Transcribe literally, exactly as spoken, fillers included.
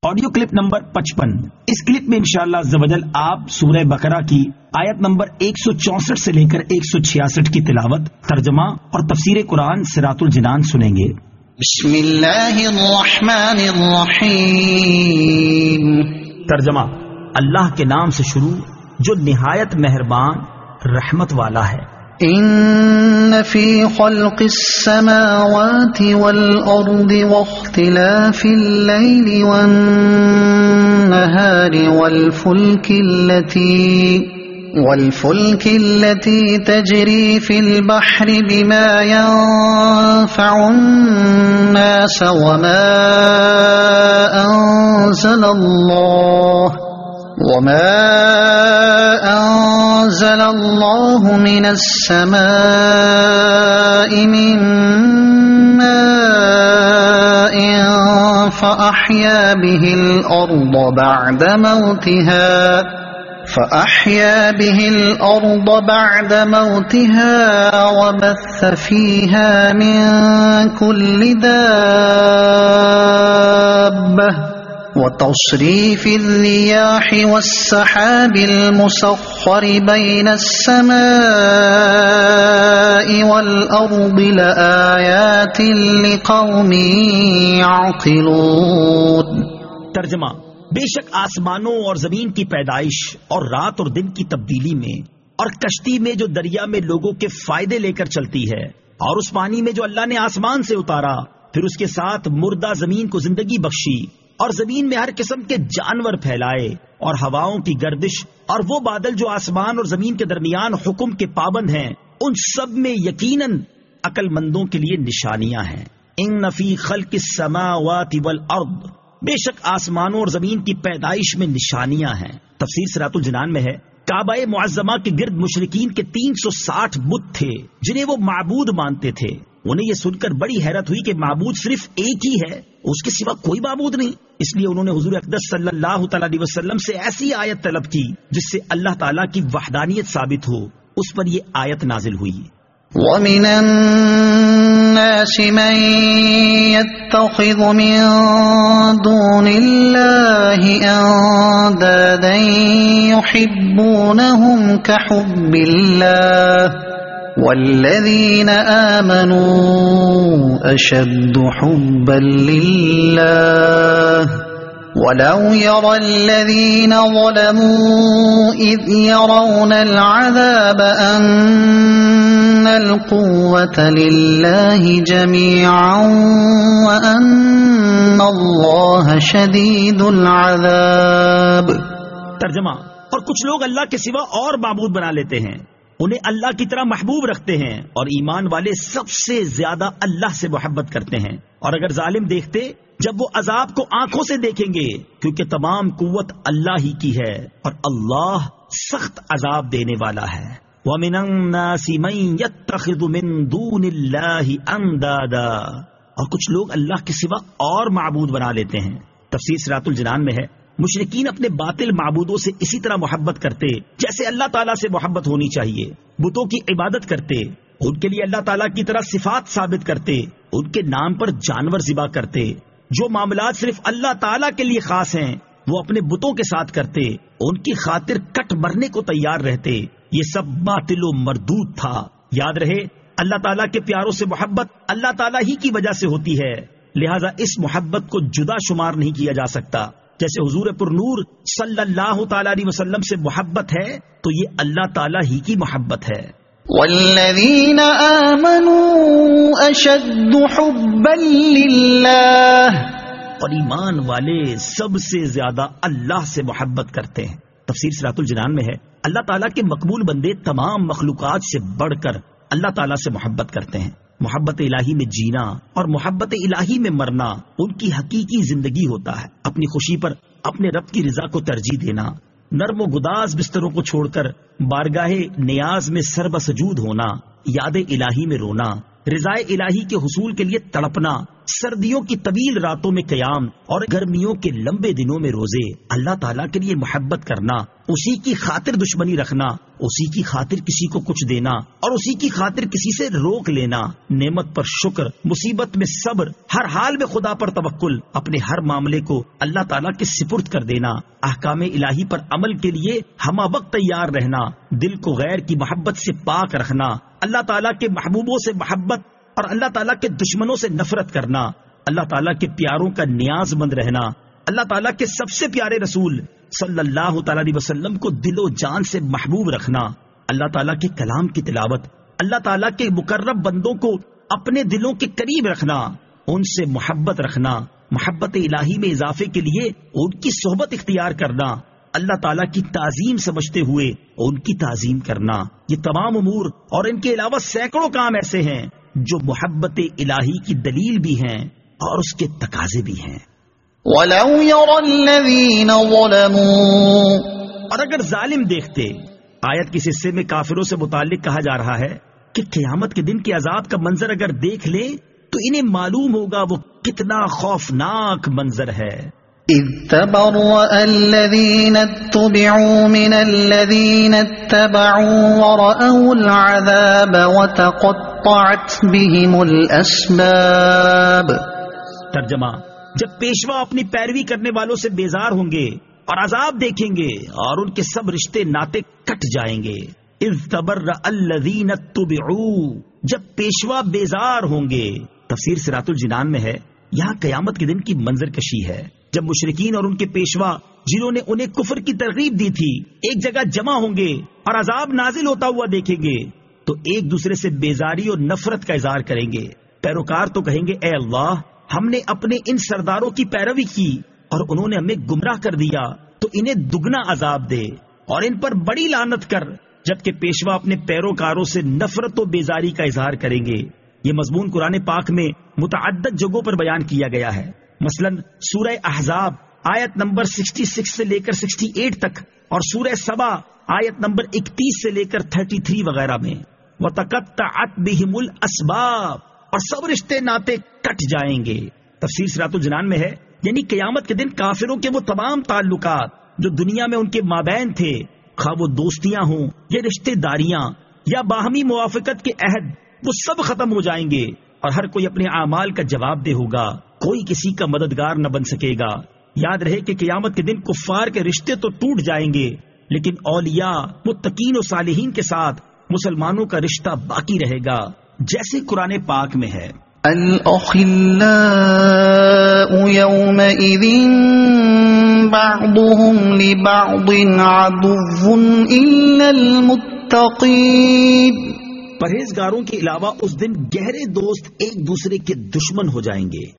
Audio clip number پچپن. اس clip میں انشاءاللہ عز و جل آپ سورہ بقرہ کی آیت نمبر ایک سو چونسٹھ سے لے کر ایک سو چھیاسٹھ کی تلاوت، ترجمہ اور تفسیر قرآن صراط الجنان سنیں گے. بسم اللہ الرحمن الرحیم. ترجمہ: اللہ کے نام سے شروع جو نہایت مہربان رحمت والا ہے. ان فی خلق السماوات والارض واختلاف اللیل والنہار والفلک التي والفلك التي تجري في البحر بما ينفع الناس وما أنزل الله وما أنزل الله من السماء من ماء فأحيا به الأرض بعد موتها فأحيا به الأرض بعد موتها وبث فيها من كل دابة وتصريف الرياح والسحاب المسخر بين السماء والأرض لآيات لقوم يعقلون. ترجمہ: بے شک آسمانوں اور زمین کی پیدائش اور رات اور دن کی تبدیلی میں اور کشتی میں جو دریا میں لوگوں کے فائدے لے کر چلتی ہے اور اس پانی میں جو اللہ نے آسمان سے اتارا پھر اس کے ساتھ مردہ زمین کو زندگی بخشی اور زمین میں ہر قسم کے جانور پھیلائے اور ہواؤں کی گردش اور وہ بادل جو آسمان اور زمین کے درمیان حکم کے پابند ہیں، ان سب میں یقیناً عقل مندوں کے لیے نشانیاں ہیں. ان فی خلق السماوات والارض، بے شک آسمانوں اور زمین کی پیدائش میں نشانیاں ہیں. تفسیر صراط الجنان میں ہے کعبہ معظمہ کے گرد مشرکین کے تین سو ساٹھ بت تھے جنہیں وہ معبود مانتے تھے. انہیں یہ سن کر بڑی حیرت ہوئی کہ معبود صرف ایک ہی ہے، اس کے سوا کوئی معبود نہیں. اس لیے انہوں نے حضور اقدس صلی اللہ تعالی علیہ وسلم سے ایسی آیت طلب کی جس سے اللہ تعالیٰ کی وحدانیت ثابت ہو. اس پر یہ آیت نازل ہوئی. وَمِنَ النَّاسِ مَن يَتَّخِذُ مِن دُونِ اللَّهِ أَندَادًا يُحِبُّونَهُمْ كَحُبِّ اللَّهِ وَالَّذِينَ آمَنُوا أَشَدُّ حُبًّا لِلَّهِ وَلَوْ يَرَى الَّذِينَ ظَلَمُوا إِذْ يَرَوْنَ الْعَذَابَ أَنَّ الْقُوَّةَ لِلَّهِ جَمِيعًا وَأَنَّ اللَّهَ شَدِيدُ الْعَذَابِ. ترجمہ: اور کچھ لوگ اللہ کے سوا اور معبود بنا لیتے ہیں، انہیں اللہ کی طرح محبوب رکھتے ہیں اور ایمان والے سب سے زیادہ اللہ سے محبت کرتے ہیں. اور اگر ظالم دیکھتے جب وہ عذاب کو آنکھوں سے دیکھیں گے، کیونکہ تمام قوت اللہ ہی کی ہے اور اللہ سخت عذاب دینے والا ہے. وَمِنَ النَّاسِ مَن يَتَّخِذُ مِن دُونِ اللَّهِ أَندَادًا، اور کچھ لوگ اللہ کے سوا اور معبود بنا لیتے ہیں. تفسیر صراط الجنان میں ہے مشرکین اپنے باطل معبودوں سے اسی طرح محبت کرتے جیسے اللہ تعالیٰ سے محبت ہونی چاہیے. بتوں کی عبادت کرتے، ان کے لیے اللہ تعالیٰ کی طرح صفات ثابت کرتے، ان کے نام پر جانور ذبح کرتے. جو معاملات صرف اللہ تعالیٰ کے لیے خاص ہیں وہ اپنے بتوں کے ساتھ کرتے، ان کی خاطر کٹ مرنے کو تیار رہتے. یہ سب باطل و مردود تھا. یاد رہے اللہ تعالیٰ کے پیاروں سے محبت اللہ تعالیٰ ہی کی وجہ سے ہوتی ہے، لہذا اس محبت کو جدا شمار نہیں کیا جا سکتا. جیسے حضور پر نور صلی اللہ تعالی علیہ وسلم سے محبت ہے تو یہ اللہ تعالیٰ ہی کی محبت ہے. والذین آمنوا اشد حبا للہ، اور ایمان والے سب سے زیادہ اللہ سے محبت کرتے ہیں. تفسیر صراط الجنان میں ہے اللہ تعالیٰ کے مقبول بندے تمام مخلوقات سے بڑھ کر اللہ تعالیٰ سے محبت کرتے ہیں. محبت الہی میں جینا اور محبت الہی میں مرنا ان کی حقیقی زندگی ہوتا ہے. اپنی خوشی پر اپنے رب کی رضا کو ترجیح دینا، نرم و گداز بستروں کو چھوڑ کر بارگاہ نیاز میں سر بسجود ہونا، یاد الہی میں رونا، رضائے الہی کے حصول کے لیے تڑپنا، سردیوں کی طویل راتوں میں قیام اور گرمیوں کے لمبے دنوں میں روزے، اللہ تعالیٰ کے لیے محبت کرنا، اسی کی خاطر دشمنی رکھنا، اسی کی خاطر کسی کو کچھ دینا اور اسی کی خاطر کسی سے روک لینا، نعمت پر شکر، مصیبت میں صبر، ہر حال میں خدا پر توکل، اپنے ہر معاملے کو اللہ تعالیٰ کے سپرد کر دینا، احکام الہی پر عمل کے لیے ہمہ وقت تیار رہنا، دل کو غیر کی محبت سے پاک رکھنا، اللہ تعالیٰ کے محبوبوں سے محبت اور اللہ تعالیٰ کے دشمنوں سے نفرت کرنا، اللہ تعالیٰ کے پیاروں کا نیاز مند رہنا، اللہ تعالیٰ کے سب سے پیارے رسول صلی اللہ تعالیٰ علیہ وسلم کو دل و جان سے محبوب رکھنا، اللہ تعالیٰ کے کلام کی تلاوت، اللہ تعالیٰ کے مقرب بندوں کو اپنے دلوں کے قریب رکھنا، ان سے محبت رکھنا، محبت الہی میں اضافے کے لیے ان کی صحبت اختیار کرنا، اللہ تعالیٰ کی تعظیم سمجھتے ہوئے ان کی تعظیم کرنا، یہ تمام امور اور ان کے علاوہ سینکڑوں کام ایسے ہیں جو محبت الہی کی دلیل بھی ہیں اور اس کے تقاضے بھی ہیں۔ وَلَوْ يَرَى الَّذِينَ ظَلَمُوا، اور اگر ظالم دیکھتے، آیت کے حصے میں کافروں سے متعلق کہا جا رہا ہے کہ قیامت کے دن کے عذاب کا منظر اگر دیکھ لیں تو انہیں معلوم ہوگا وہ کتنا خوفناک منظر ہے۔ اِذْ تَبَرَّأَ الَّذِينَ اتُّبِعُوا مِنَ الَّذِينَ اتَّبَعُوا وَرَأَوُا الْعَذَابَ وَتَقَطَّعَتْ بِهِمُ الْأَسْبَابُ۔ ترجمہ، جب پیشوا اپنی پیروی کرنے والوں سے بیزار ہوں گے اور عذاب دیکھیں گے اور ان کے سب رشتے ناطے کٹ جائیں گے۔ اِذْ تَبَرَّأَ الَّذِينَ اتُّبِعُوا، جب پیشوا بیزار ہوں گے۔ تفسیر صراط الجنان میں ہے، یہاں قیامت کے دن کی منظر کشی ہے جب مشرکین اور ان کے پیشوا جنہوں نے انہیں کفر کی ترغیب دی تھی ایک جگہ جمع ہوں گے اور عذاب نازل ہوتا ہوا دیکھیں گے تو ایک دوسرے سے بیزاری اور نفرت کا اظہار کریں گے۔ پیروکار تو کہیں گے، اے اللہ، ہم نے اپنے ان سرداروں کی پیروی کی اور انہوں نے ہمیں گمراہ کر دیا، تو انہیں دگنا عذاب دے اور ان پر بڑی لعنت کر۔ جبکہ پیشوا اپنے پیروکاروں سے نفرت و بیزاری کا اظہار کریں گے۔ یہ مضمون قرآن پاک میں متعدد جگہوں پر بیان کیا گیا ہے، مثلا سورہ احزاب آیت نمبر چھیاسٹھ سے لے کر اڑسٹھ تک اور سورہ سبا آیت نمبر اکتیس سے لے کر تینتیس وغیرہ میں۔ وَتَقَطَّعَتْ بِهِمُ الْأَسْبَابُ، اور سب رشتے ناطے کٹ جائیں گے۔ تفسیر صراط الجنان میں ہے، یعنی قیامت کے دن کافروں کے وہ تمام تعلقات جو دنیا میں ان کے مابین تھے، خواہ وہ دوستیاں ہوں یا رشتے داریاں یا باہمی موافقت کے عہد، وہ سب ختم ہو جائیں گے اور ہر کوئی اپنے اعمال کا جواب دہ ہوگا، کوئی کسی کا مددگار نہ بن سکے گا۔ یاد رہے کہ قیامت کے دن کفار کے رشتے تو ٹوٹ جائیں گے، لیکن اولیاء، متقین و صالحین کے ساتھ مسلمانوں کا رشتہ باقی رہے گا، جیسے قرآن پاک میں ہے، الْأَخِلَّاءُ يَوْمَئِذٍ بَعْضُهُمْ لِبَعْضٍ عَدُوٌّ إِلَّا الْمُتَّقِينَ، پرہیزگاروں کے علاوہ اس دن گہرے دوست ایک دوسرے کے دشمن ہو جائیں گے۔